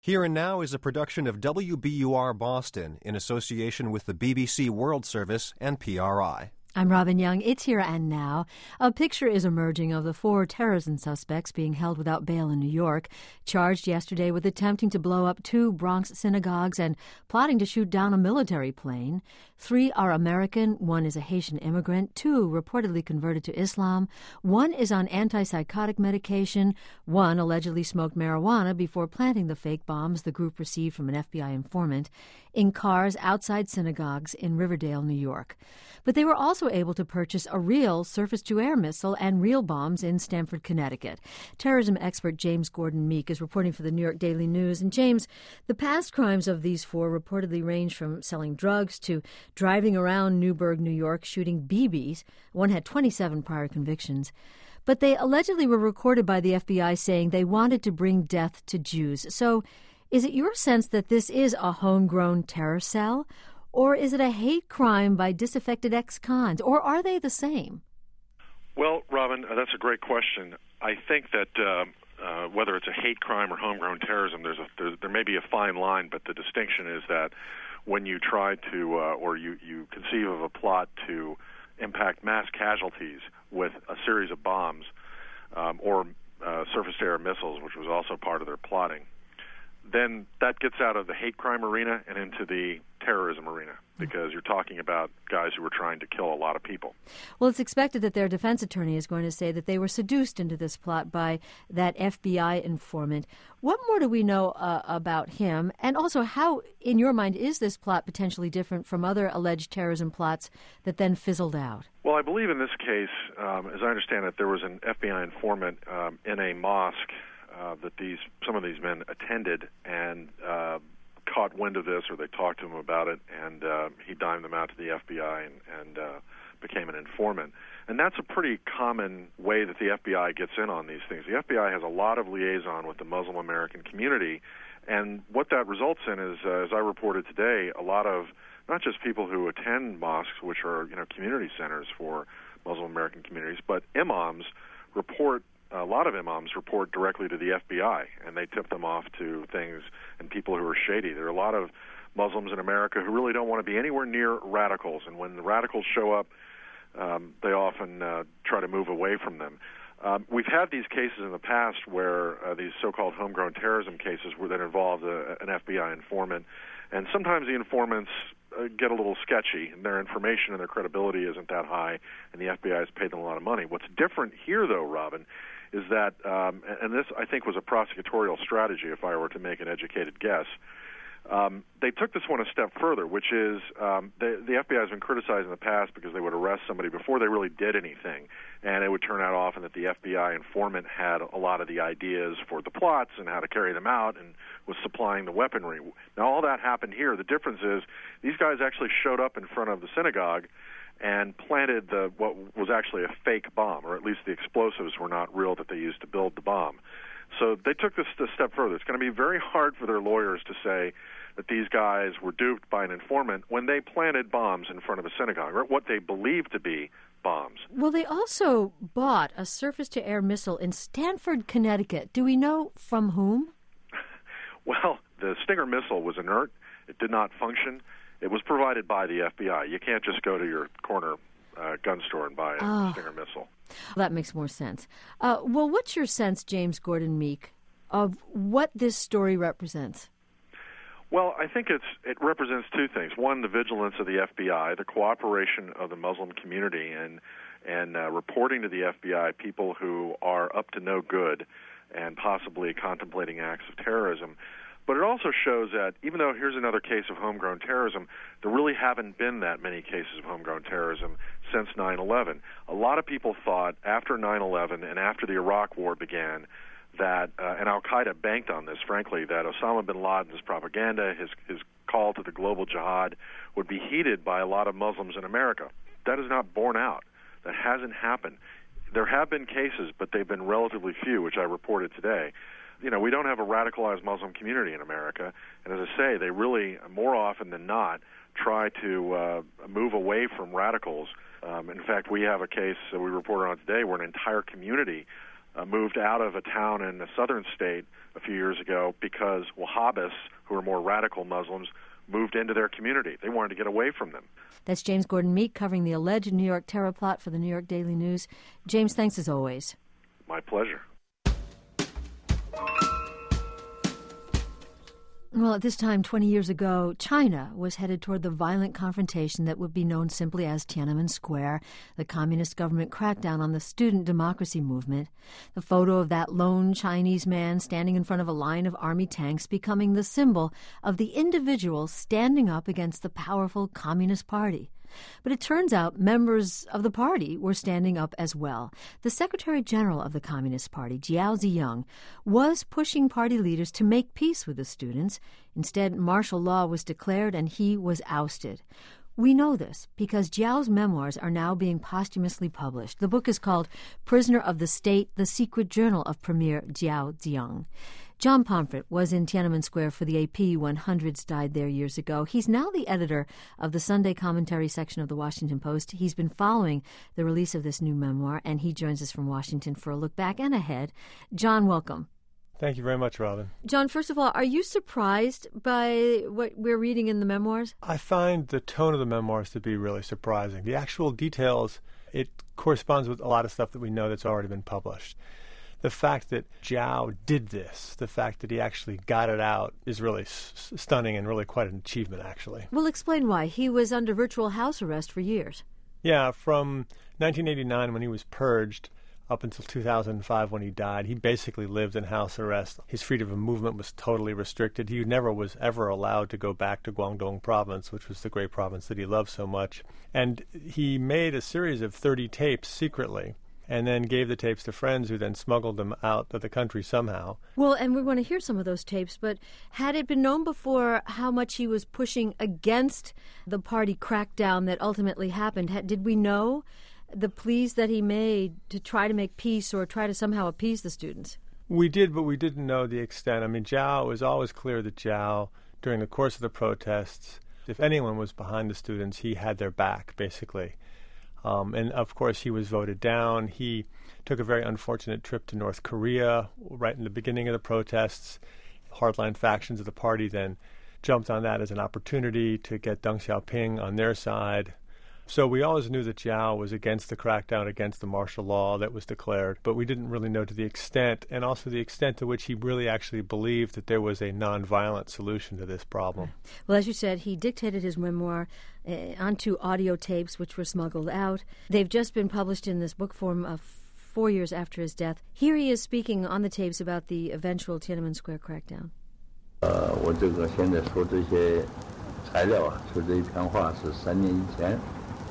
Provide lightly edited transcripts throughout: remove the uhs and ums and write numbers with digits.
Here and Now is a production of WBUR Boston in association with the BBC World Service and PRI. I'm Robin Young. It's Here and Now. A picture is emerging of the 4 terrorism suspects being held without bail in New York, charged yesterday with attempting to blow up 2 Bronx synagogues and plotting to shoot down a military plane. 3 are American, 1 is a Haitian immigrant, 2 reportedly converted to Islam, 1 is on antipsychotic medication, 1 allegedly smoked marijuana before planting the fake bombs the group received from an FBI informant in cars outside synagogues in Riverdale, New York. But they were also able to purchase a real surface-to-air missile and real bombs in Stamford, Connecticut. Terrorism expert James Gordon Meek is reporting for the New York Daily News. And James, the past crimes of these 4 reportedly range from selling drugs to driving around Newburgh, New York, shooting BBs. 1 had 27 prior convictions. But they allegedly were recorded by the FBI saying they wanted to bring death to Jews. So is it your sense that this is a homegrown terror cell? Or is it a hate crime by disaffected ex-cons? Or are they the same? Well, Robin, that's a great question. I think that whether it's a hate crime or homegrown terrorism, there may be a fine line, but the distinction is that when you try to, or you conceive of a plot to impact mass casualties with a series of bombs or surface-to-air missiles, which was also part of their plotting, then that gets out of the hate crime arena and into the terrorism arena, because you're talking about guys who were trying to kill a lot of people. Well, it's expected that their defense attorney is going to say that they were seduced into this plot by that FBI informant. What more do we know about him? And also, how, in your mind, is this plot potentially different from other alleged terrorism plots that then fizzled out? Well, I believe in this case, as I understand it, there was an FBI informant in a mosque that some of these men attended and caught wind of this, or they talked to him about it, and he dimed them out to the FBI and became an informant. And that's a pretty common way that the FBI gets in on these things. The FBI has a lot of liaison with the Muslim American community, and what that results in is, as I reported today, a lot of not just people who attend mosques, which are community centers for Muslim American communities, but a lot of imams report directly to the FBI, and they tip them off to things and people who are shady. There are a lot of Muslims in America who really don't want to be anywhere near radicals, and when the radicals show up, they often try to move away from them. We've had these cases in the past where these so-called homegrown terrorism cases that involved an FBI informant, and sometimes the informants get a little sketchy, and their information and their credibility isn't that high, and the FBI has paid them a lot of money. What's different here, though, Robin, is that, and this I think was a prosecutorial strategy if I were to make an educated guess, they took this one a step further, which is the FBI has been criticized in the past because they would arrest somebody before they really did anything, and it would turn out often that the FBI informant had a lot of the ideas for the plots and how to carry them out and was supplying the weaponry. Now, all that happened here. The difference is these guys actually showed up in front of the synagogue and planted what was actually a fake bomb, or at least the explosives were not real that they used to build the bomb. So they took this a step further. It's going to be very hard for their lawyers to say that these guys were duped by an informant when they planted bombs in front of a synagogue, or what they believed to be bombs. Well, they also bought a surface-to-air missile in Stamford, Connecticut. Do we know from whom? Well, the Stinger missile was inert. It did not function. It was provided by the FBI. You can't just go to your corner gun store and buy a Stinger missile. That makes more sense. Well, what's your sense, James Gordon Meek, of what this story represents? Well, I think it represents 2 things. One, the vigilance of the FBI, the cooperation of the Muslim community, and reporting to the FBI people who are up to no good and possibly contemplating acts of terrorism. But it also shows that even though here's another case of homegrown terrorism, there really haven't been that many cases of homegrown terrorism since 9/11. A lot of people thought after 9/11 and after the Iraq War began that, and Al-Qaeda banked on this, frankly, that Osama bin Laden's propaganda, his call to the global jihad, would be heeded by a lot of Muslims in America. That is not borne out. That hasn't happened. There have been cases, but they've been relatively few, which I reported today. We don't have a radicalized Muslim community in America, and as I say, they really, more often than not, try to move away from radicals. In fact, we have a case that we reported on today where an entire community moved out of a town in a southern state a few years ago because Wahhabis, who are more radical Muslims, moved into their community. They wanted to get away from them. That's James Gordon Meek covering the alleged New York terror plot for the New York Daily News. James, thanks as always. My pleasure. Well, at this time, 20 years ago, China was headed toward the violent confrontation that would be known simply as Tiananmen Square. The communist government crackdown on the student democracy movement. The photo of that lone Chinese man standing in front of a line of army tanks becoming the symbol of the individual standing up against the powerful Communist Party. But it turns out members of the party were standing up as well. The Secretary General of the Communist Party, Jiao Ziyang, was pushing party leaders to make peace with the students. Instead, martial law was declared and he was ousted. We know this because Jiao's memoirs are now being posthumously published. The book is called Prisoner of the State, The Secret Journal of Premier Jiao Ziyang. John Pomfret was in Tiananmen Square for the AP when hundreds died there years ago. He's now the editor of the Sunday commentary section of the Washington Post. He's been following the release of this new memoir, and he joins us from Washington for a look back and ahead. John, welcome. Thank you very much, Robin. John, first of all, are you surprised by what we're reading in the memoirs? I find the tone of the memoirs to be really surprising. The actual details, it corresponds with a lot of stuff that we know that's already been published. The fact that Jiao did this, the fact that he actually got it out is really stunning and really quite an achievement, actually. Well, explain why. He was under virtual house arrest for years. Yeah, from 1989 when he was purged up until 2005 when he died, he basically lived in house arrest. His freedom of movement was totally restricted. He never was ever allowed to go back to Guangdong province, which was the great province that he loved so much. And he made a series of 30 tapes secretly, and then gave the tapes to friends who then smuggled them out of the country somehow. Well, and we want to hear some of those tapes, but had it been known before how much he was pushing against the party crackdown that ultimately happened, did we know the pleas that he made to try to make peace or try to somehow appease the students? We did, but we didn't know the extent. I mean, Jiao, it was always clear that Jiao, during the course of the protests, if anyone was behind the students, he had their back, basically. And, of course, he was voted down. He took a very unfortunate trip to North Korea right in the beginning of the protests. Hardline factions of the party then jumped on that as an opportunity to get Deng Xiaoping on their side. So we always knew that Jiao was against the crackdown, against the martial law that was declared, but we didn't really know to the extent, and also the extent to which he really actually believed that there was a nonviolent solution to this problem. Well, as you said, he dictated his memoir onto audio tapes, which were smuggled out. They've just been published in this book form 4 years after his death. Here he is speaking on the tapes about the eventual Tiananmen Square crackdown. 我这个现在说这些材料啊，说这一篇话是3年以前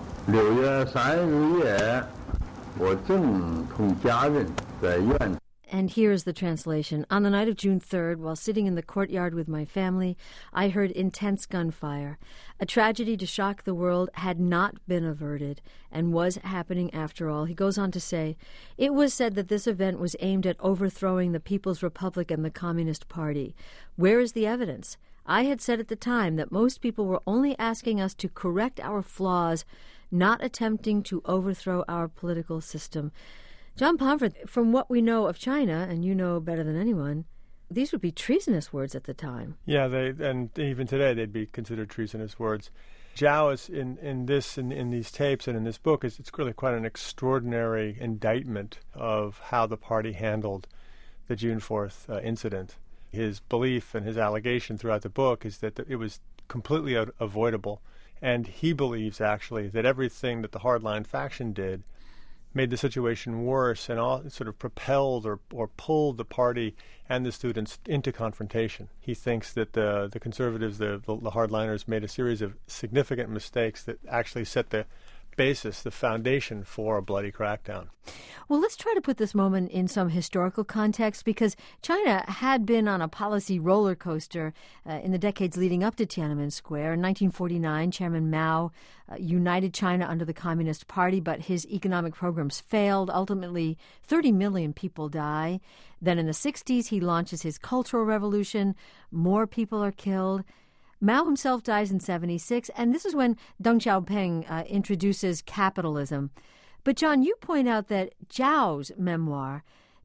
，6月30日，我正同家人在院。 And here's the translation. On the night of June 3rd, while sitting in the courtyard with my family, I heard intense gunfire. A tragedy to shock the world had not been averted and was happening after all. He goes on to say, it was said that this event was aimed at overthrowing the People's Republic and the Communist Party. Where is the evidence? I had said at the time that most people were only asking us to correct our flaws, not attempting to overthrow our political system. John Pomfret, from what we know of China, and you know better than anyone, these would be treasonous words at the time. Yeah, and even today they'd be considered treasonous words. Jiao is in these tapes and in this book, it's really quite an extraordinary indictment of how the party handled the June 4th incident. His belief and his allegation throughout the book is that it was completely avoidable, and he believes actually that everything that the hardline faction did made the situation worse and all sort of propelled or pulled the party and the students into confrontation. He thinks that the conservatives, the hardliners, made a series of significant mistakes that actually set the basis, the foundation for a bloody crackdown. Well, let's try to put this moment in some historical context, because China had been on a policy roller coaster in the decades leading up to Tiananmen Square. In 1949, Chairman Mao united China under the Communist Party, but his economic programs failed. Ultimately, 30 million people die. Then in the 60s, he launches his Cultural Revolution. More people are killed. Mao himself dies in 76, and this is when Deng Xiaoping introduces capitalism. But, John, you point out that Jiao's memoir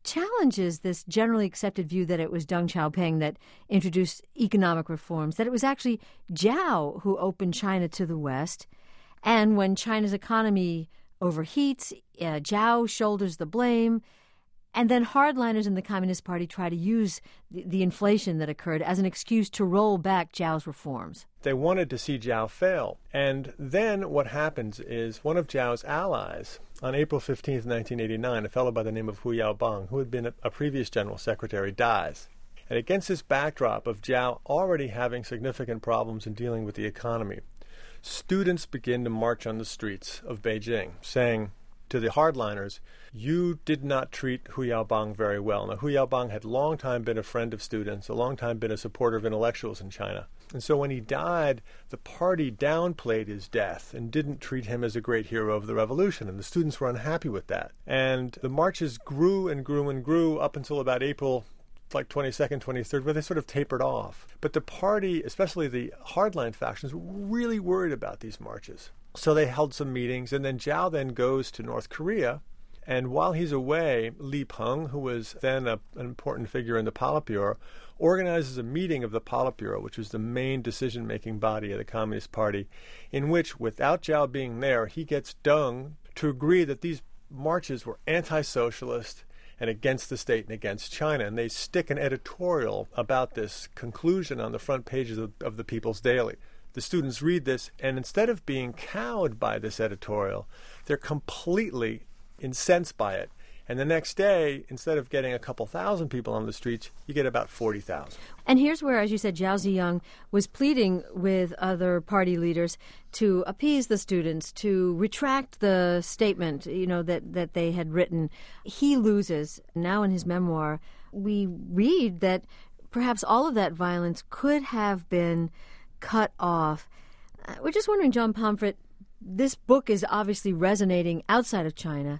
challenges this generally accepted view that it was Deng Xiaoping that introduced economic reforms, that it was actually Zhao who opened China to the West. And when China's economy overheats, Zhao shoulders the blame. And then hardliners in the Communist Party try to use the inflation that occurred as an excuse to roll back Zhao's reforms. They wanted to see Zhao fail. And then what happens is one of Zhao's allies, on April 15th, 1989, a fellow by the name of Hu Yaobang, who had been a previous general secretary, dies. And against this backdrop of Zhao already having significant problems in dealing with the economy, students begin to march on the streets of Beijing, saying to the hardliners, you did not treat Hu Yaobang very well. Now, Hu Yaobang had long time been a friend of students, a long time been a supporter of intellectuals in China. And so when he died, the party downplayed his death and didn't treat him as a great hero of the revolution. And the students were unhappy with that. And the marches grew and grew and grew up until about April 22nd, 23rd, where they sort of tapered off. But the party, especially the hardline factions, were really worried about these marches. So they held some meetings, and then Zhao then goes to North Korea. And while he's away, Li Peng, who was then an important figure in the Politburo, organizes a meeting of the Politburo, which was the main decision-making body of the Communist Party, in which, without Zhao being there, he gets Deng to agree that these marches were anti-socialist and against the state and against China. And they stick an editorial about this conclusion on the front pages of the People's Daily. The students read this, and instead of being cowed by this editorial, they're completely incensed by it. And the next day, instead of getting a couple thousand people on the streets, you get about 40,000. And here's where, as you said, Zhao Ziyang was pleading with other party leaders to appease the students, to retract the statement, that they had written. He loses. Now in his memoir, we read that perhaps all of that violence could have been cut off. We're just wondering, John Pomfret, this book is obviously resonating outside of China.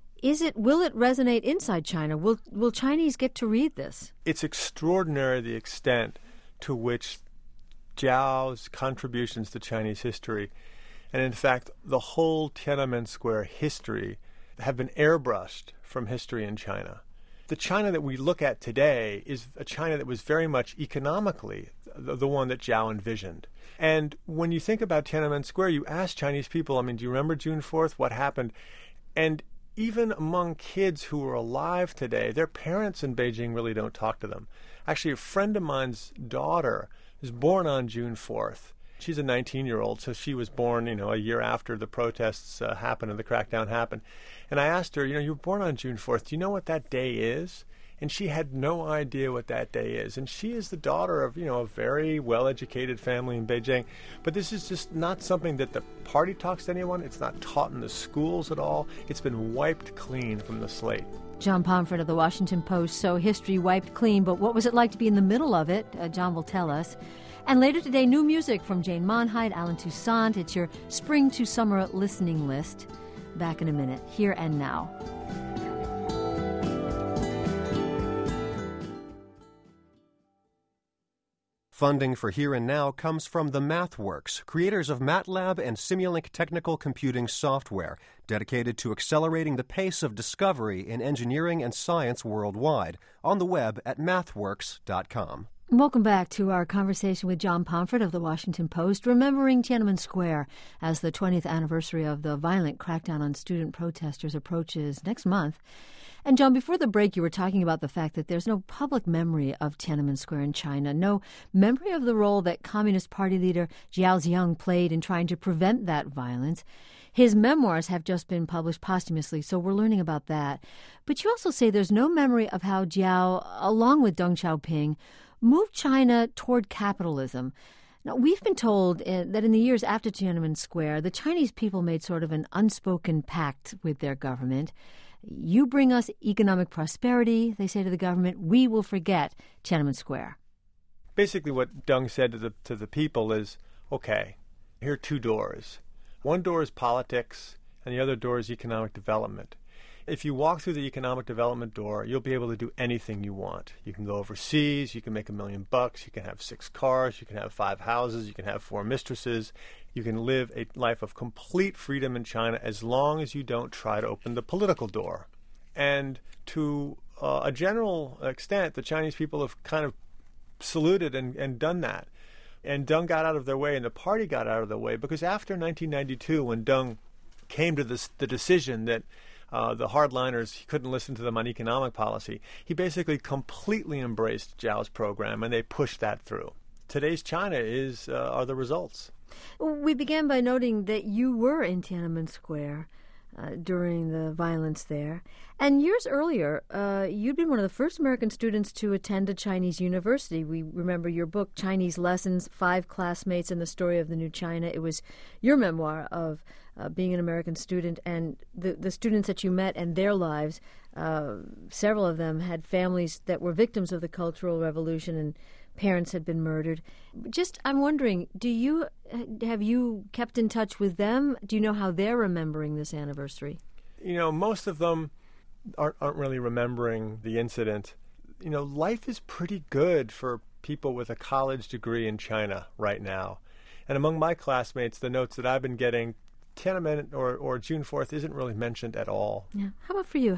Will it resonate inside China? Will Chinese get to read this? It's extraordinary the extent to which Zhao's contributions to Chinese history, and in fact the whole Tiananmen Square history, have been airbrushed from history in China. The China that we look at today is a China that was very much economically the one that Zhao envisioned. And when you think about Tiananmen Square, you ask Chinese people, do you remember June 4th? What happened? And even among kids who are alive today, their parents in Beijing really don't talk to them. Actually, a friend of mine's daughter was born on June 4th. She's a 19-year-old, so she was born, a year after the protests happened and the crackdown happened. And I asked her, you were born on June 4th. Do you know what that day is? And she had no idea what that day is. And she is the daughter of, a very well-educated family in Beijing. But this is just not something that the party talks to anyone. It's not taught in the schools at all. It's been wiped clean from the slate. John Pomfret of the Washington Post. So history wiped clean, but what was it like to be in the middle of it? John will tell us. And later today, new music from Jane Monheit, Alan Toussaint. It's your spring to summer listening list. Back in a minute, Here and Now. Funding for Here and Now comes from the MathWorks, creators of MATLAB and Simulink technical computing software, dedicated to accelerating the pace of discovery in engineering and science worldwide, on the web at mathworks.com. Welcome back to our conversation with John Pomfret of the Washington Post, remembering Tiananmen Square as the 20th anniversary of the violent crackdown on student protesters approaches next month. And John, before the break, you were talking about the fact that there's no public memory of Tiananmen Square in China, no memory of the role that Communist Party leader Zhao Ziyang played in trying to prevent that violence. His memoirs have just been published posthumously, so we're learning about that. But you also say there's no memory of how Zhao, along with Deng Xiaoping, moved China toward capitalism. Now, we've been told that in the years after Tiananmen Square, the Chinese people made sort of an unspoken pact with their government. You bring us economic prosperity, they say to the government, we will forget Tiananmen Square. Basically what Deng said to the people is, okay, here are two doors. One door is politics, and the other door is economic development. If you walk through the economic development door, you'll be able to do anything you want. You can go overseas, you can make $1 million, you can have 6 cars, you can have 5 houses, you can have 4 mistresses. You can live a life of complete freedom in China as long as you don't try to open the political door. And to a general extent, the Chinese people have kind of saluted and done that. And Deng got out of their way, and the party got out of their way, because after 1992, when Deng came to the decision that the hardliners, he couldn't listen to them on economic policy, he basically completely embraced Zhao's program, and they pushed that through. Today's China are the results. We began by noting that you were in Tiananmen Square during the violence there. And years earlier, you'd been one of the first American students to attend a Chinese university. We remember your book, Chinese Lessons, 5 Classmates and the Story of the New China. It was your memoir of being an American student, and the students that you met and their lives, several of them had families that were victims of the Cultural Revolution, and parents had been murdered. I'm wondering, have you kept in touch with them? Do you know how they're remembering this anniversary? Most of them aren't really remembering the incident. Life is pretty good for people with a college degree in China right now. And among my classmates, the notes that I've been getting, Tiananmen or June 4th isn't really mentioned at all. Yeah. How about for you?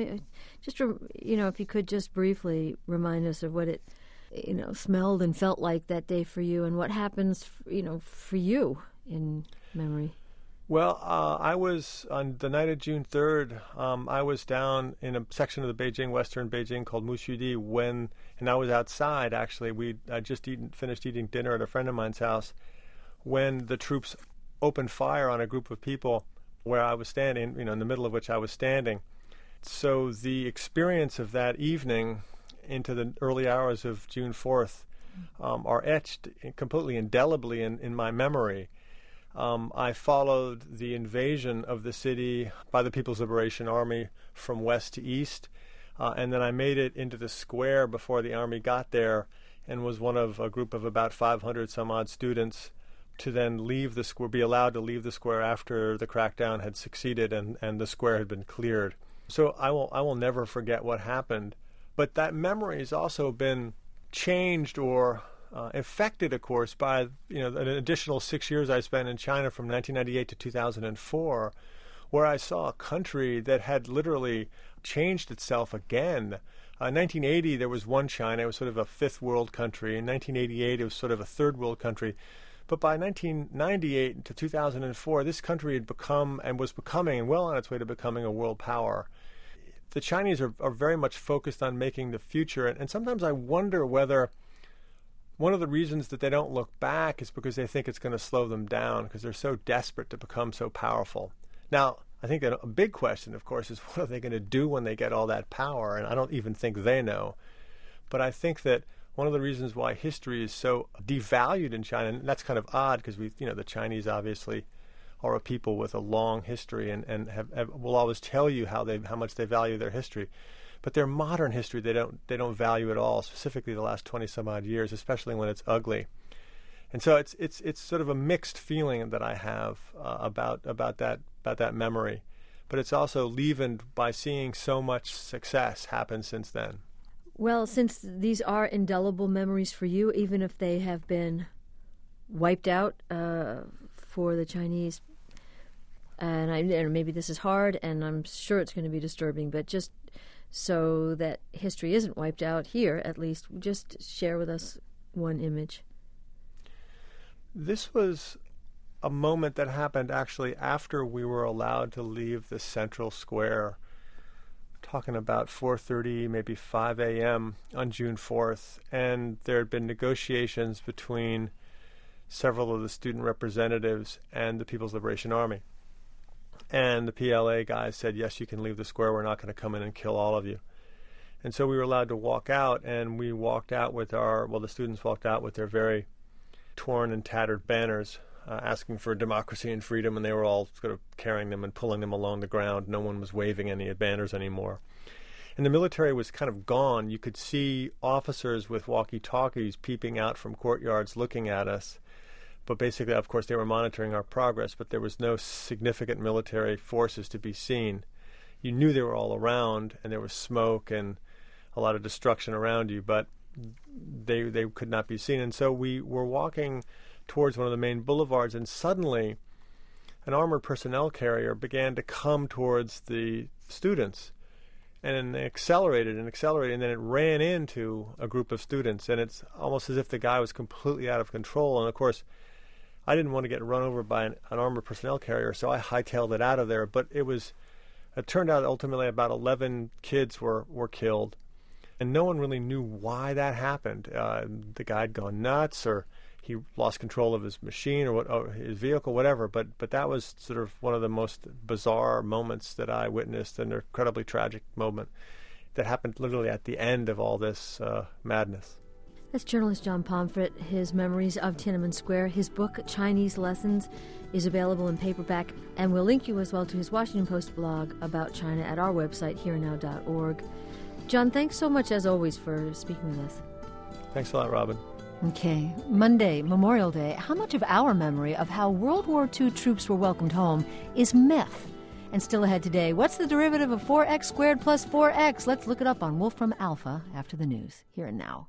If you could just briefly remind us of what it smelled and felt like that day for you, and what happens, for you in memory. Well, I was, on the night of June 3rd, I was down in a section of the Western Beijing called Muxudi, and I was outside, actually. I just finished eating dinner at a friend of mine's house when the troops opened fire on a group of people where I was standing, in the middle of which I was standing. So the experience of that evening into the early hours of June 4th are etched completely indelibly in my memory. I followed the invasion of the city by the People's Liberation Army from west to east, and then I made it into the square before the army got there, and was one of a group of about 500 some odd students to then leave the square, be allowed to leave the square after the crackdown had succeeded and the square had been cleared. So I will never forget what happened. But that memory has also been changed or affected, of course, by an additional 6 years I spent in China from 1998 to 2004, where I saw a country that had literally changed itself again. In 1980, there was one China. It was sort of a fifth world country. In 1988, it was sort of a third world country. But by 1998 to 2004, this country had become and was becoming, and well on its way to becoming, a world power. The Chinese are very much focused on making the future, and sometimes I wonder whether one of the reasons that they don't look back is because they think it's going to slow them down, because they're so desperate to become so powerful. Now, I think that a big question, of course, is what are they going to do when they get all that power, and I don't even think they know. But I think that one of the reasons why history is so devalued in China, and that's kind of odd because the Chinese obviously are a people with a long history and will always tell you how much they value their history, but their modern history they don't value at all. Specifically, the last 20 some odd years, especially when it's ugly. And so it's sort of a mixed feeling that I have about that memory, but it's also leavened by seeing so much success happen since then. Well, since these are indelible memories for you, even if they have been wiped out for the Chinese. And maybe this is hard, and I'm sure it's going to be disturbing, but just so that history isn't wiped out here, at least, just share with us one image. This was a moment that happened actually after we were allowed to leave the central square, talking about 4:30, maybe 5 a.m. on June 4th, and there had been negotiations between several of the student representatives and the People's Liberation Army. And the PLA guys said, yes, you can leave the square. We're not going to come in and kill all of you. And so we were allowed to walk out, and we walked out with the students walked out with their very torn and tattered banners asking for democracy and freedom, and they were all sort of carrying them and pulling them along the ground. No one was waving any banners anymore. And the military was kind of gone. You could see officers with walkie-talkies peeping out from courtyards looking at us. But basically, of course, they were monitoring our progress, but there was no significant military forces to be seen. You knew they were all around, and there was smoke and a lot of destruction around you, but they could not be seen. And so we were walking towards one of the main boulevards, and suddenly an armored personnel carrier began to come towards the students. And then they accelerated, and then it ran into a group of students, and it's almost as if the guy was completely out of control. And, of course, I didn't want to get run over by an armored personnel carrier, so I hightailed it out of there. But it turned out ultimately about 11 kids were killed, and no one really knew why that happened. The guy had gone nuts, or he lost control of his machine or his vehicle, whatever. But that was sort of one of the most bizarre moments that I witnessed, an incredibly tragic moment that happened literally at the end of all this madness. That's journalist John Pomfret. His memories of Tiananmen Square. His book, Chinese Lessons, is available in paperback, and we'll link you as well to his Washington Post blog about China at our website, herenow.org. John, thanks so much, as always, for speaking with us. Thanks a lot, Robin. Okay, Monday, Memorial Day. How much of our memory of how World War II troops were welcomed home is myth? And still ahead today, what's the derivative of 4x squared plus 4x? Let's look it up on Wolfram Alpha after the news, here and now.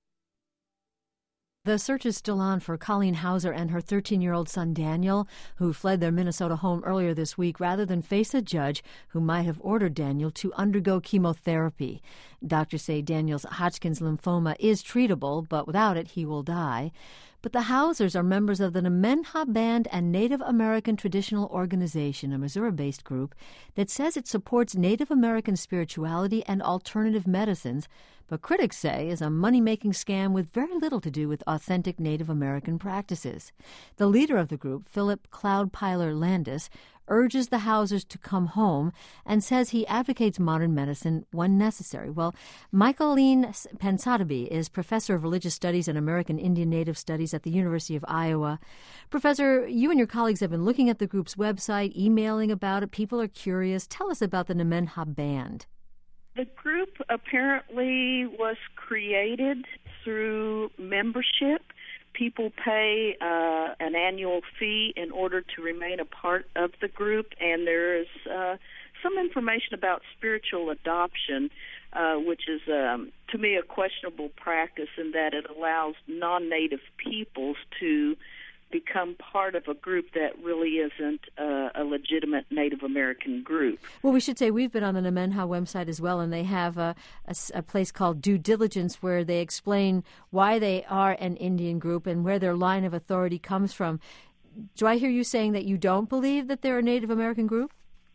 The search is still on for Colleen Hauser and her 13-year-old son Daniel, who fled their Minnesota home earlier this week rather than face a judge who might have ordered Daniel to undergo chemotherapy. Doctors say Daniel's Hodgkin's lymphoma is treatable, but without it he will die. But the Hausers are members of the Nemenhah Band and Native American Traditional Organization, a Missouri-based group that says it supports Native American spirituality and alternative medicines, but critics say is a money-making scam with very little to do with authentic Native American practices. The leader of the group, Philip Cloudpiler Landis, urges the Hausers to come home and says he advocates modern medicine when necessary. Well, Michaeline Pensatabi is professor of religious studies and American Indian Native Studies at the University of Iowa. Professor, you and your colleagues have been looking at the group's website, emailing about it. People are curious. Tell us about the Nemenhah Band. The group apparently was created through membership. People pay an annual fee in order to remain a part of the group, and there is some information about spiritual adoption, which is, to me, a questionable practice in that it allows non-native peoples to become part of a group that really isn't a legitimate Native American group. Well, we should say we've been on the Nemenhah website as well, and they have a place called Due Diligence where they explain why they are an Indian group and where their line of authority comes from. Do I hear you saying that you don't believe that they're a Native American group?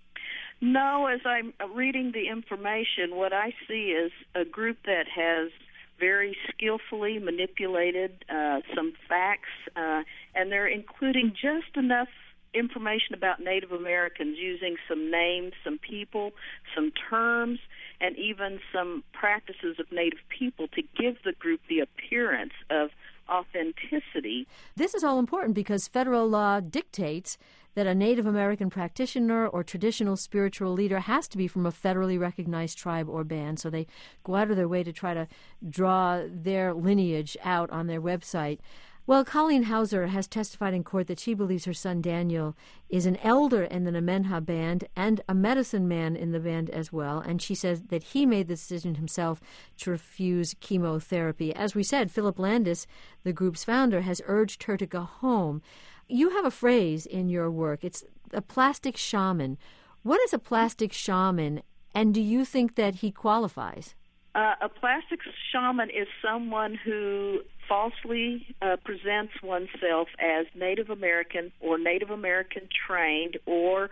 No, as I'm reading the information, what I see is a group that has very skillfully manipulated some facts, and they're including just enough information about Native Americans, using some names, some people, some terms, and even some practices of Native people to give the group the appearance of authenticity. This is all important because federal law dictates that a Native American practitioner or traditional spiritual leader has to be from a federally recognized tribe or band, so they go out of their way to try to draw their lineage out on their website. Well, Colleen Hauser has testified in court that she believes her son Daniel is an elder in the Nemenhah Band and a medicine man in the band as well, and she says that he made the decision himself to refuse chemotherapy. As we said, Philip Landis, the group's founder, has urged her to go home. You have a phrase in your work. It's a plastic shaman. What is a plastic shaman, and do you think that he qualifies? A plastic shaman is someone who falsely presents oneself as Native American or Native American trained, or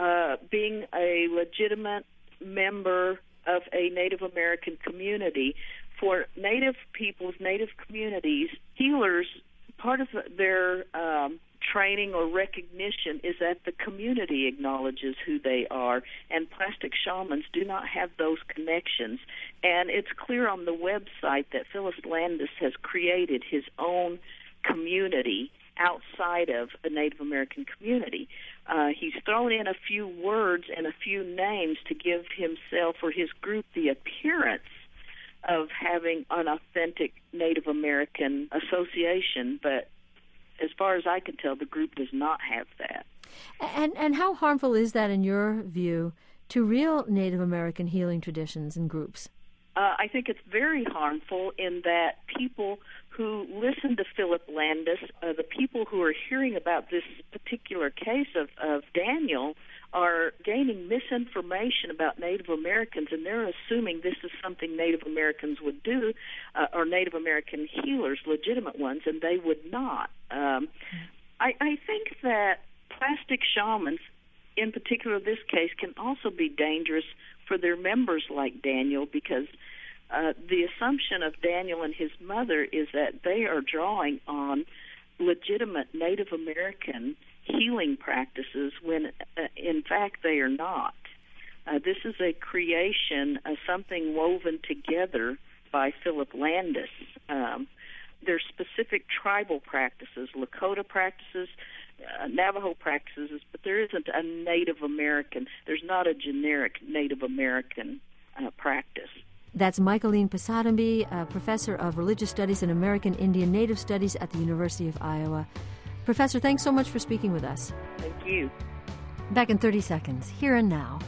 being a legitimate member of a Native American community. For Native peoples, Native communities, healers, part of their training or recognition is that the community acknowledges who they are, and plastic shamans do not have those connections. And it's clear on the website that Phyllis Landis has created his own community outside of a Native American community. He's thrown in a few words and a few names to give himself or his group the appearance of having an authentic Native American association, but as far as I can tell, the group does not have that. And how harmful is that, in your view, to real Native American healing traditions and groups? I think it's very harmful in that people who listen to Philip Landis, the people who are hearing about this particular case of Daniel, are gaining misinformation about Native Americans, and they're assuming this is something Native Americans would do, or Native American healers, legitimate ones, and they would not. I think that plastic shamans, in particular this case, can also be dangerous for their members like Daniel, because the assumption of Daniel and his mother is that they are drawing on legitimate Native American healing practices when, in fact, they are not. This is a creation, something woven together by Philip Landis. There's specific tribal practices, Lakota practices, Navajo practices, but there isn't a Native American. There's not a generic Native American practice. That's Michaeline Pasadumby, professor of religious studies and American Indian Native Studies at the University of Iowa. Professor, thanks so much for speaking with us. Thank you. Back in 30 seconds, Here and Now.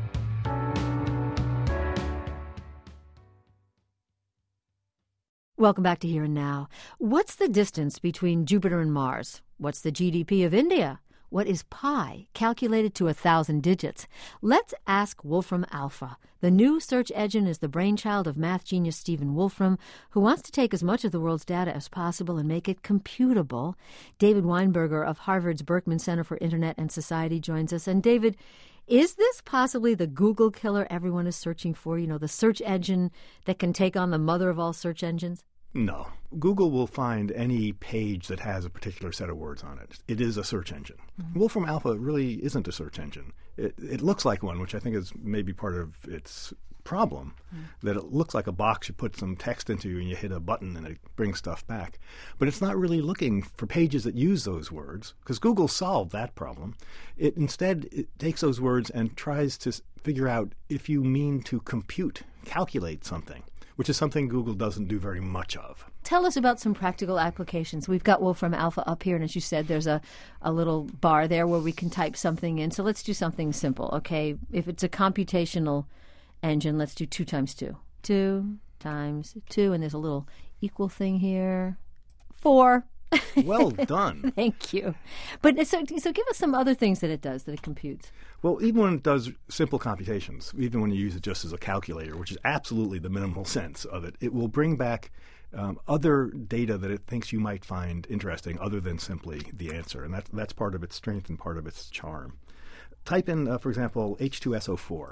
Welcome back to Here and Now. What's the distance between Jupiter and Mars? What's the GDP of India? What is pi, calculated to 1,000 digits? Let's ask Wolfram Alpha. The new search engine is the brainchild of math genius Stephen Wolfram, who wants to take as much of the world's data as possible and make it computable. David Weinberger of Harvard's Berkman Center for Internet and Society joins us. And David, is this possibly the Google killer everyone is searching for? You know, the search engine that can take on the mother of all search engines? No. Google will find any page that has a particular set of words on it. It is a search engine. Mm-hmm. Wolfram Alpha really isn't a search engine. It looks like one, which I think is maybe part of its problem, that it looks like a box you put some text into and you hit a button and it brings stuff back. But it's not really looking for pages that use those words, because Google solved that problem. It takes those words and tries to figure out if you mean to calculate something, which is something Google doesn't do very much of. Tell us about some practical applications. We've got Wolfram Alpha up here, and as you said, there's a little bar there where we can type something in. So let's do something simple, okay? If it's a computational engine, let's do 2 times 2. 2 times 2, and there's a little equal thing here. 4. Well done. Thank you. But so give us some other things that it does, that it computes. Well, even when it does simple computations, even when you use it just as a calculator, which is absolutely the minimal sense of it, it will bring back other data that it thinks you might find interesting other than simply the answer. And that's part of its strength and part of its charm. Type in, for example, H2SO4.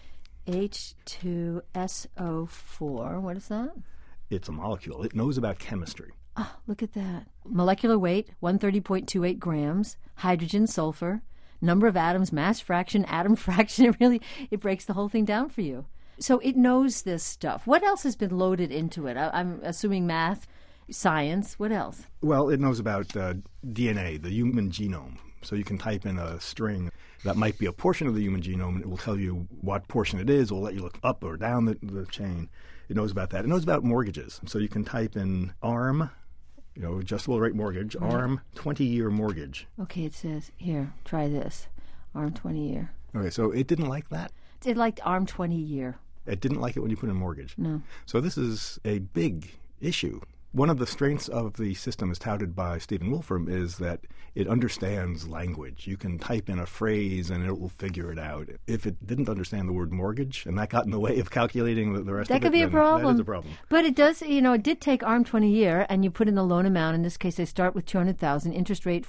H2SO4. What is that? It's a molecule. It knows about chemistry. Oh, look at that. Molecular weight, 130.28 grams. Hydrogen, sulfur. Number of atoms, mass fraction, atom fraction. It breaks the whole thing down for you. So it knows this stuff. What else has been loaded into it? I'm assuming math, science. What else? Well, it knows about DNA, the human genome. So you can type in a string that might be a portion of the human genome, and it will tell you what portion it is. It will let you look up or down the chain. It knows about that. It knows about mortgages. So you can type in ARM, adjustable rate mortgage, ARM 20-year mortgage. Okay, it says, here, try this, ARM 20-year. Okay, so it didn't like that? It liked ARM 20-year. It didn't like it when you put in mortgage? No. So this is a big issue. One of the strengths of the system as touted by Stephen Wolfram is that it understands language. You can type in a phrase and it will figure it out. If it didn't understand the word mortgage and that got in the way of calculating the rest of it, that could be a problem. That is a problem. But it does, it did take ARM 20-year, and you put in the loan amount. In this case, they start with $200,000, interest rate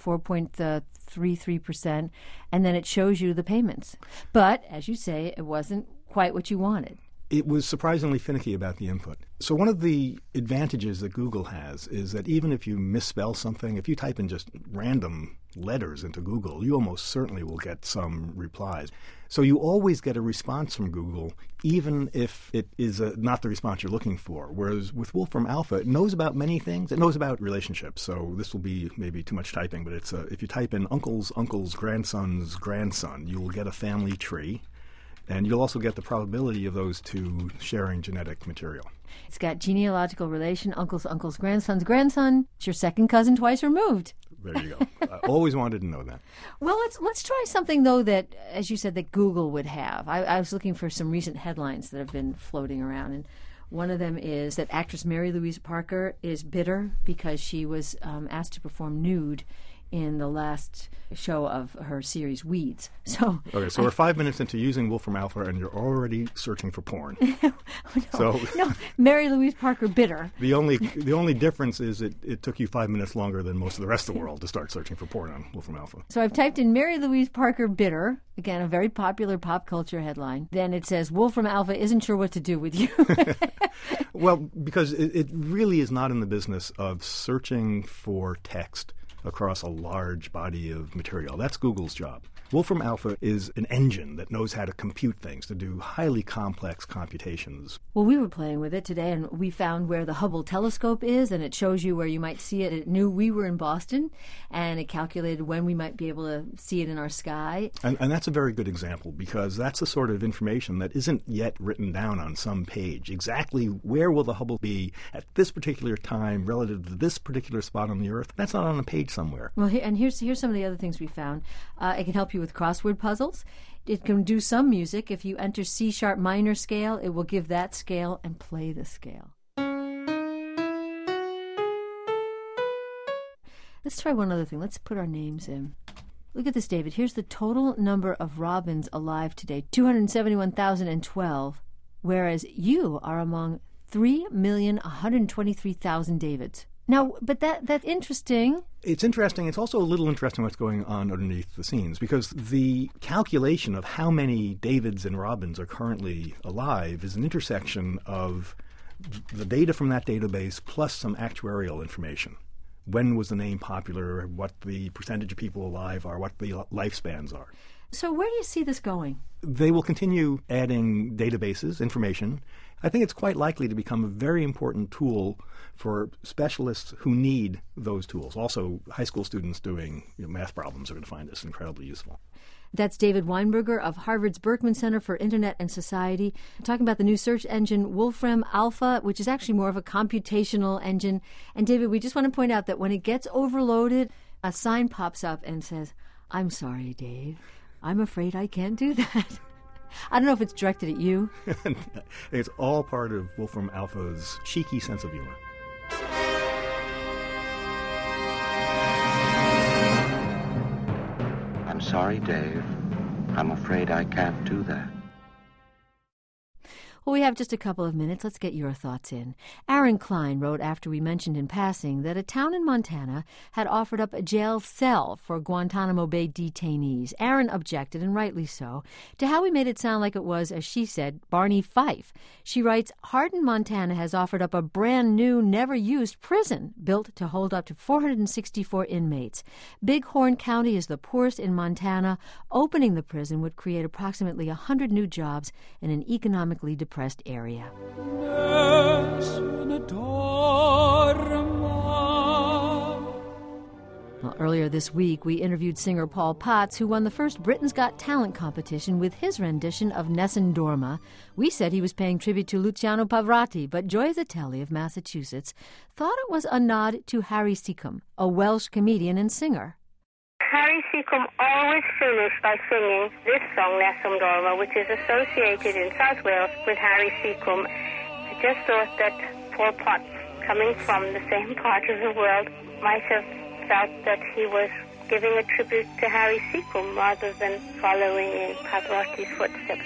4.33%, and then it shows you the payments. But, as you say, it wasn't quite what you wanted. It was surprisingly finicky about the input. So one of the advantages that Google has is that even if you misspell something, if you type in just random letters into Google, you almost certainly will get some replies. So you always get a response from Google, even if it is not the response you're looking for. Whereas with Wolfram Alpha, it knows about many things. It knows about relationships. So this will be maybe too much typing, but it's if you type in uncle's grandson's grandson, you will get a family tree. And you'll also get the probability of those two sharing genetic material. It's got genealogical relation, uncle's grandson's grandson. It's your second cousin twice removed. There you go. I always wanted to know that. Well, let's try something, though, that, as you said, that Google would have. I was looking for some recent headlines that have been floating around, and one of them is that actress Mary Louise Parker is bitter because she was asked to perform nude in the last show of her series Weeds. So we're 5 minutes into using Wolfram Alpha, and you're already searching for porn. No, Mary Louise Parker Bitter. The only difference is it took you 5 minutes longer than most of the rest of the world to start searching for porn on Wolfram Alpha. So I've typed in Mary Louise Parker Bitter, again, a very popular pop culture headline. Then it says, Wolfram Alpha isn't sure what to do with you. Well, because it really is not in the business of searching for text across a large body of material. That's Google's job. Wolfram Alpha is an engine that knows how to compute things, to do highly complex computations. Well, we were playing with it today, and we found where the Hubble telescope is, and it shows you where you might see it. It knew we were in Boston, and it calculated when we might be able to see it in our sky. And that's a very good example, because that's the sort of information that isn't yet written down on some page. Exactly where will the Hubble be at this particular time relative to this particular spot on the Earth? That's not on a page somewhere. Well, here's some of the other things we found. It can help you with crossword puzzles. It can do some music. If you enter C# minor scale, it will give that scale and play the scale. Let's try one other thing. Let's put our names in. Look at this, David. Here's the total number of robins alive today, 271,012, whereas you are among 3,123,000 Davids. Now, but that's interesting. It's interesting. It's also a little interesting what's going on underneath the scenes, because the calculation of how many Davids and Robins are currently alive is an intersection of the data from that database plus some actuarial information. When was the name popular, what the percentage of people alive are, what the lifespans are. So where do you see this going? They will continue adding databases, information. I think it's quite likely to become a very important tool for specialists who need those tools. Also, high school students doing math problems are going to find this incredibly useful. That's David Weinberger of Harvard's Berkman Center for Internet and Society, talking about the new search engine Wolfram Alpha, which is actually more of a computational engine. And David, we just want to point out that when it gets overloaded, a sign pops up and says, "I'm sorry, Dave. I'm afraid I can't do that." I don't know if it's directed at you. It's all part of Wolfram Alpha's cheeky sense of humor. I'm sorry, Dave. I'm afraid I can't do that. Well, we have just a couple of minutes. Let's get your thoughts in. Aaron Klein wrote after we mentioned in passing that a town in Montana had offered up a jail cell for Guantanamo Bay detainees. Aaron objected, and rightly so, to how we made it sound like it was, as she said, Barney Fife. She writes, Hardin, Montana has offered up a brand new, never-used prison built to hold up to 464 inmates. Bighorn County is the poorest in Montana. Opening the prison would create approximately 100 new jobs in an economically depressed area. Well, earlier this week, we interviewed singer Paul Potts, who won the first Britain's Got Talent competition with his rendition of Nessun Dorma. We said he was paying tribute to Luciano Pavarotti, but Joy Zatelli of Massachusetts thought it was a nod to Harry Seacombe, a Welsh comedian and singer. Harry Seacombe always finished by singing this song, Nessun Dorma, which is associated in South Wales with Harry Seacombe. I just thought that Paul Potts, coming from the same part of the world, might have felt that he was giving a tribute to Harry Seacombe rather than following in Pavarotti's footsteps.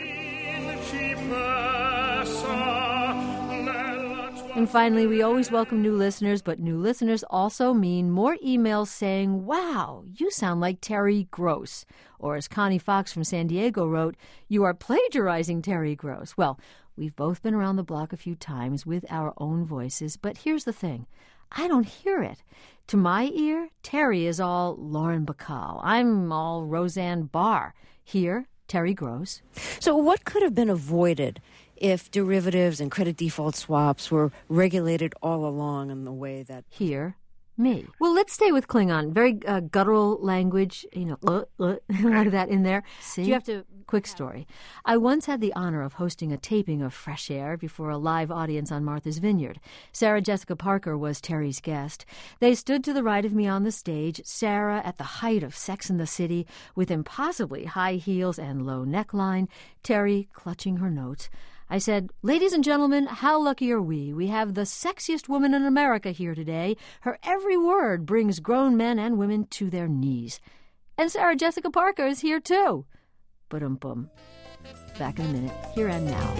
And finally, we always welcome new listeners, but new listeners also mean more emails saying, wow, you sound like Terry Gross. Or as Connie Fox from San Diego wrote, you are plagiarizing Terry Gross. Well, we've both been around the block a few times with our own voices, but here's the thing. I don't hear it. To my ear, Terry is all Lauren Bacall. I'm all Roseanne Barr. Here, Terry Gross. So what could have been avoided if derivatives and credit default swaps were regulated all along in the way that... Here, me. Well, let's stay with Klingon. Very guttural language, a lot of that in there. See? Do you have to... Quick story. I once had the honor of hosting a taping of Fresh Air before a live audience on Martha's Vineyard. Sarah Jessica Parker was Terry's guest. They stood to the right of me on the stage, Sarah at the height of Sex and the City, with impossibly high heels and low neckline, Terry clutching her notes. I said, "Ladies and gentlemen, how lucky are we? We have the sexiest woman in America here today. Her every word brings grown men and women to their knees. And Sarah Jessica Parker is here too." Ba-dum-bum. Back in a minute. Here and Now.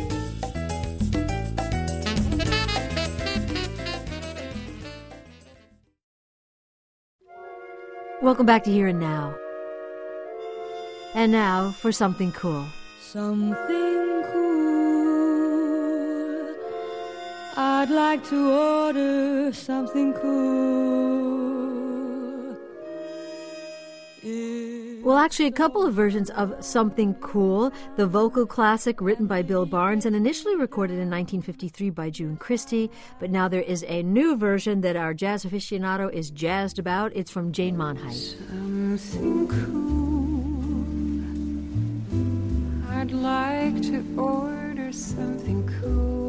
Welcome back to Here and Now. And now for something cool. Something cool. I'd like to order something cool. Well, actually, a couple of versions of Something Cool. The vocal classic written by Bill Barnes and initially recorded in 1953 by June Christy. But now there is a new version that our jazz aficionado is jazzed about. It's from Jane Monheit. Something cool. I'd like to order something cool.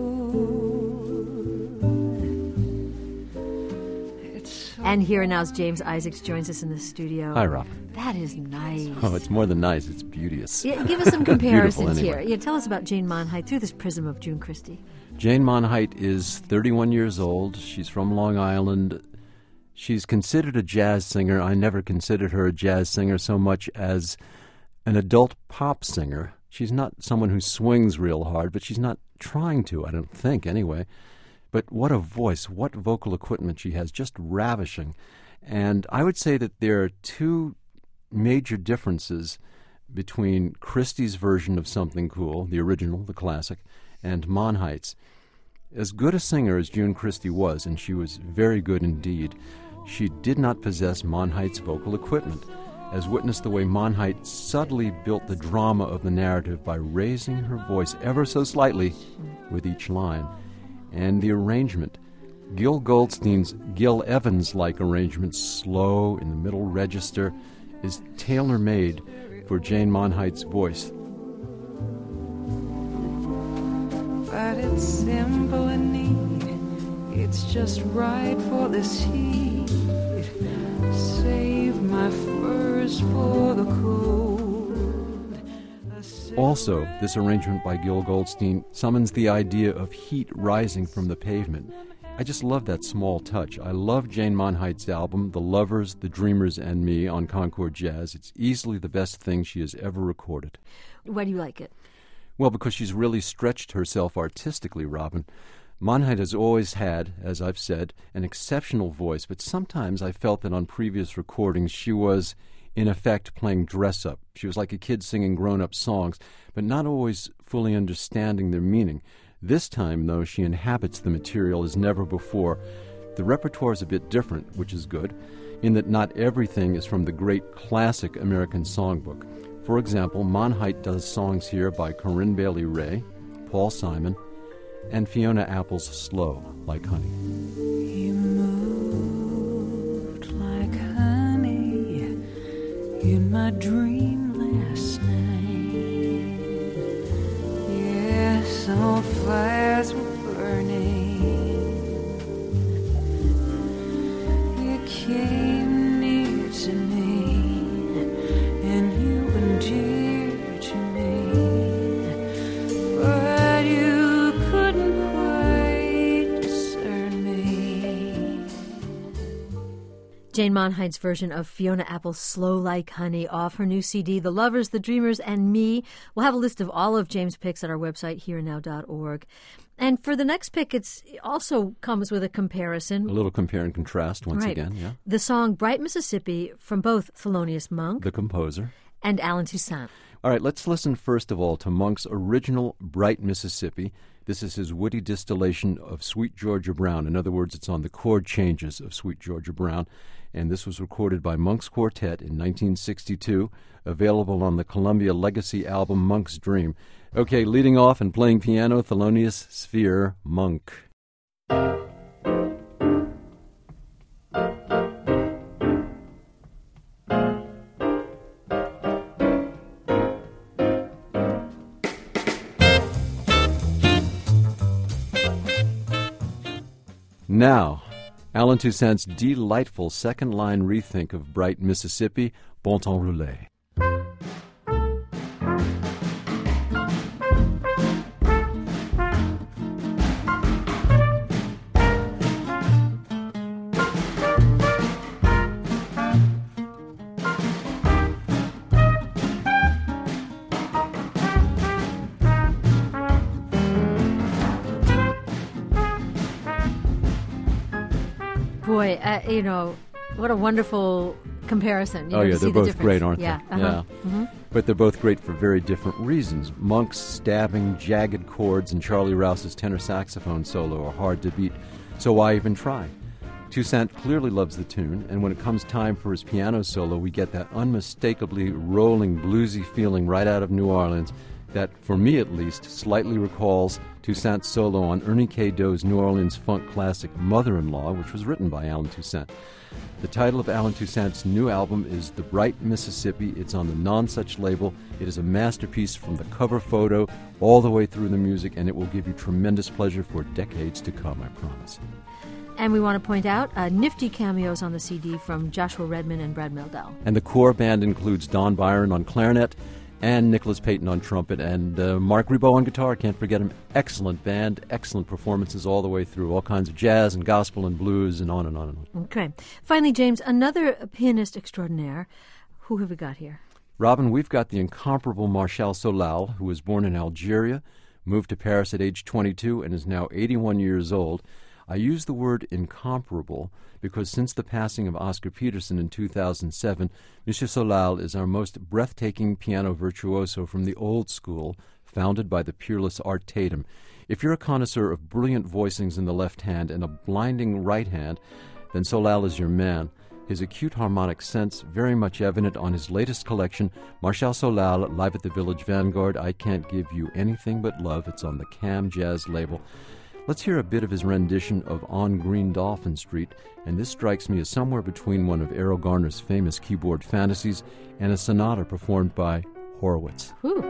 And here and now's James Isaacs joins us in the studio. Hi, Rob. That is nice. Oh, it's more than nice. It's beauteous. Yeah, give us some comparisons anyway. here. Yeah, tell us about Jane Monheit through this prism of June Christy. Jane Monheit is 31 years old. She's from Long Island. She's considered a jazz singer. I never considered her a jazz singer so much as an adult pop singer. She's not someone who swings real hard, but she's not trying to, I don't think, anyway. But what a voice, what vocal equipment she has, just ravishing. And I would say that there are two major differences between Christy's version of Something Cool, the original, the classic, and Monheit's. As good a singer as June Christy was, and she was very good indeed, she did not possess Monheit's vocal equipment, as witnessed the way Monheit subtly built the drama of the narrative by raising her voice ever so slightly with each line. And the arrangement, Gil Goldstein's Gil Evans-like arrangement, slow in the middle register, is tailor-made for Jane Monheit's voice. But it's simple and neat. It's just right for this heat. Save my furs for the cold. Also, this arrangement by Gil Goldstein summons the idea of heat rising from the pavement. I just love that small touch. I love Jane Monheit's album, The Lovers, The Dreamers, and Me, on Concord Jazz. It's easily the best thing she has ever recorded. Why do you like it? Well, because she's really stretched herself artistically, Robin. Monheit has always had, as I've said, an exceptional voice, but sometimes I felt that on previous recordings she was, in effect, playing dress-up. She was like a kid singing grown-up songs, but not always fully understanding their meaning. This time, though, she inhabits the material as never before. The repertoire is a bit different, which is good, in that not everything is from the great classic American songbook. For example, Monheit does songs here by Corinne Bailey Rae, Paul Simon, and Fiona Apple's Slow Like Honey. You moved like honey in my dream last night. Yes, all fires were burning. You came near to me, and you were dear to me, but you couldn't quite discern me. Jane Monheit's version of Fiona Apple's Slow Like Honey off her new CD, The Lovers, The Dreamers, and Me. We'll have a list of all of James' picks at our website, hereandnow.org. And for the next pick, it also comes with a comparison. A little compare and contrast once again, yeah. The song Bright Mississippi from both Thelonious Monk, the composer, and Allen Toussaint. All right, let's listen first of all to Monk's original Bright Mississippi. This is his witty distillation of Sweet Georgia Brown. In other words, it's on the chord changes of Sweet Georgia Brown. And this was recorded by Monk's Quartet in 1962, available on the Columbia Legacy album Monk's Dream. Okay, leading off and playing piano, Thelonious Sphere, Monk. Now, Allen Toussaint's delightful second-line rethink of Bright Mississippi, Bon Temps Roulé. what a wonderful comparison. You know, yeah, to they're see both the difference. great, aren't Yeah. they? Yeah. Mm-hmm. But they're both great for very different reasons. Monk's stabbing, jagged chords and Charlie Rouse's tenor saxophone solo are hard to beat, so why even try? Toussaint clearly loves the tune, and when it comes time for his piano solo, we get that unmistakably rolling, bluesy feeling right out of New Orleans that, for me at least, slightly recalls Toussaint's solo on Ernie K. Doe's New Orleans funk classic Mother-in-Law, which was written by Allen Toussaint. The title of Allen Toussaint's new album is The Bright Mississippi. It's on the Nonsuch label. It is a masterpiece from the cover photo all the way through the music, and it will give you tremendous pleasure for decades to come, I promise. And we want to point out nifty cameos on the CD from Joshua Redman and Brad Mehldau. And the core band includes Don Byron on clarinet and Nicholas Payton on trumpet and Mark Ribot on guitar. Can't forget him. Excellent band, excellent performances all the way through. All kinds of jazz and gospel and blues and on and on and on. Okay. Finally, James, another pianist extraordinaire. Who have we got here? Robin, we've got the incomparable Martial Solal, who was born in Algeria, moved to Paris at age 22, and is now 81 years old. I use the word incomparable because since the passing of Oscar Peterson in 2007, Monsieur Solal is our most breathtaking piano virtuoso from the old school, founded by the peerless Art Tatum. If you're a connoisseur of brilliant voicings in the left hand and a blinding right hand, then Solal is your man. His acute harmonic sense very much evident on his latest collection, Martial Solal, live at the Village Vanguard, I Can't Give You Anything But Love. It's on the Cam Jazz label. Let's hear a bit of his rendition of On Green Dolphin Street, and this strikes me as somewhere between one of Errol Garner's famous keyboard fantasies and a sonata performed by Horowitz. Ooh.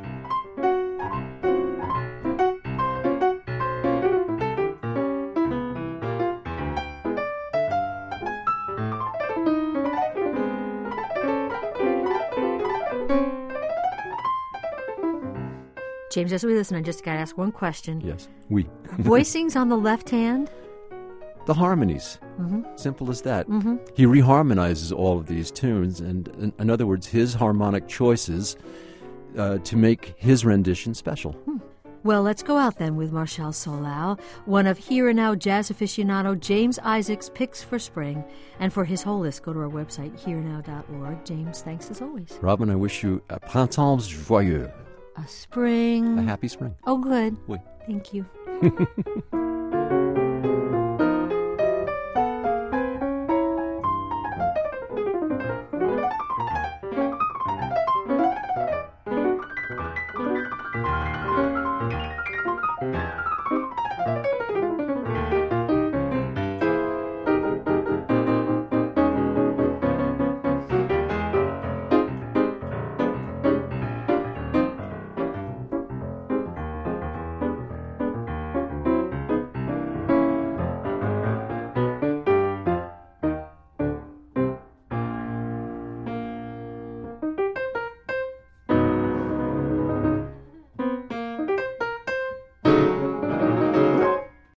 James, as we listen, I just got to ask one question. Yes, we. Voicings on the left hand? The harmonies. Mm-hmm. Simple as that. Mm-hmm. He reharmonizes all of these tunes, and in other words, his harmonic choices to make his rendition special. Well, let's go out then with Martial Solal, one of Here and Now jazz aficionado James Isaacs' picks for spring. And for his whole list, go to our website, hereandnow.org. James, thanks as always. Robin, I wish you a printemps joyeux. A spring. A happy spring. Oh, good. Oui. Thank you.